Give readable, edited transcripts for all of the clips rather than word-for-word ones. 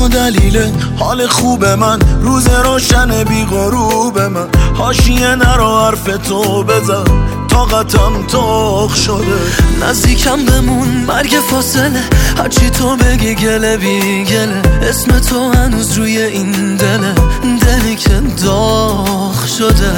تو دلیل حال خوب من، روز روشن بی غروب من. حاشیه نرو حرف تو بزن، طاقتم تاخ شده. نزدیکم بمون مرگ فاصله، هرچی تو بگی گله بی گله. اسم تو هنوز روی این دله، دلی که داغ شده.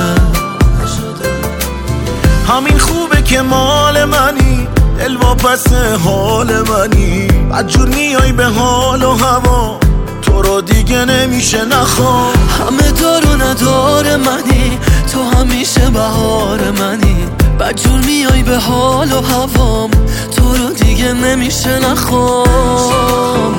همین خوبه که مال منی، دل واپس حال منی. بدجور میای به حال و هوا، تو رو دیگه نمیشه نخوام. همه دار و ندار منی، تو همیشه بهار منی. بدجور میای به حال و هوام، تو رو دیگه نمیشه نخوام.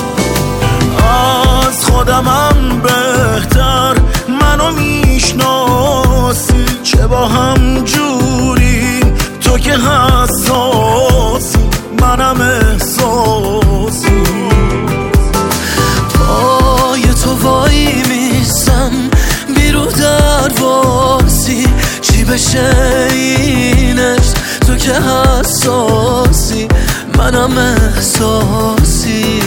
از خودمم بهتر منو میشناسی، چه با هم جوریم تو که حساسی، منم احساسی. پای تو وای میسم بیرو درواسی، چی بشه اینش تو که حساسی، منم احساسی.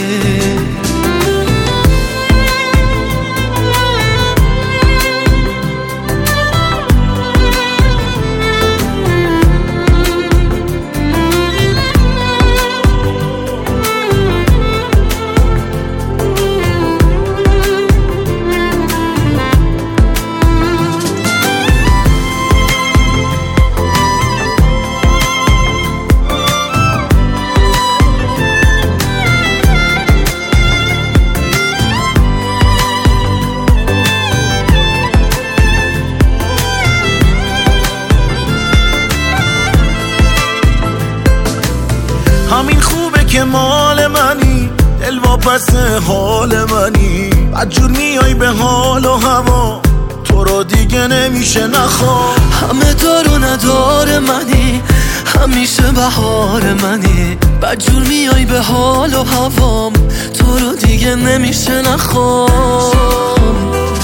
همین خوبه که مال منی، دل واپس حال منی. بدجور میای به حال و هوا، تو رو دیگه نمیشه نخوام. همه دار و ندار منی، همیشه بهار منی. بدجور میای به حال و هوام، تو رو دیگه نمیشه نخوام.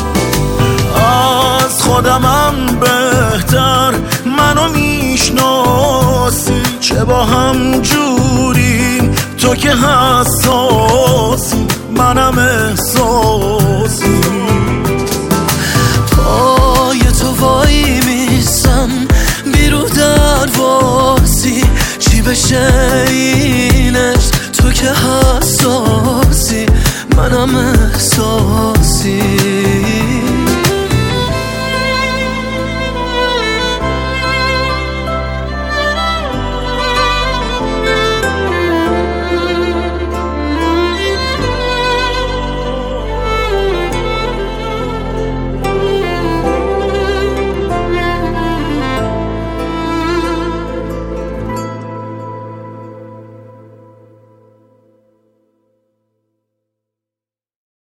از خودمم بهتر منو میشناسی، چه با هم جوریم تو که حساسی، منم احساسی.